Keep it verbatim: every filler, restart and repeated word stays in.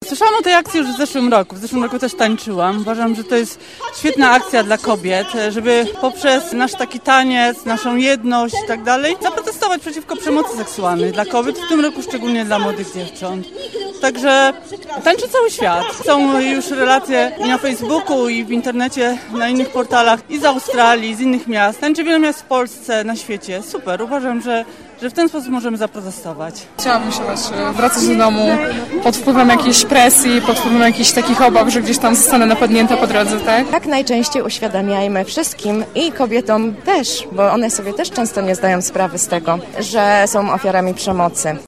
Słyszałam o tej akcji już w zeszłym roku. W zeszłym roku też tańczyłam. Uważam, że to jest świetna akcja dla kobiet, żeby poprzez nasz taki taniec, naszą jedność i tak dalej zaprotestować przeciwko przemocy seksualnej dla kobiet, w tym roku szczególnie dla młodych dziewcząt. Także tańczy cały świat. Są już relacje i na Facebooku, i w internecie, na innych portalach, i z Australii, z innych miast. Tańczy wiele miast w Polsce, na świecie. Super. Uważam, że że w ten sposób możemy zaprotestować. Chciałabym się właśnie wracać do domu pod wpływem jakiejś presji, pod wpływem jakichś takich obaw, że gdzieś tam zostanę napadnięta po drodze, tak? Jak najczęściej uświadamiajmy wszystkim i kobietom też, bo one sobie też często nie zdają sprawy z tego, że są ofiarami przemocy.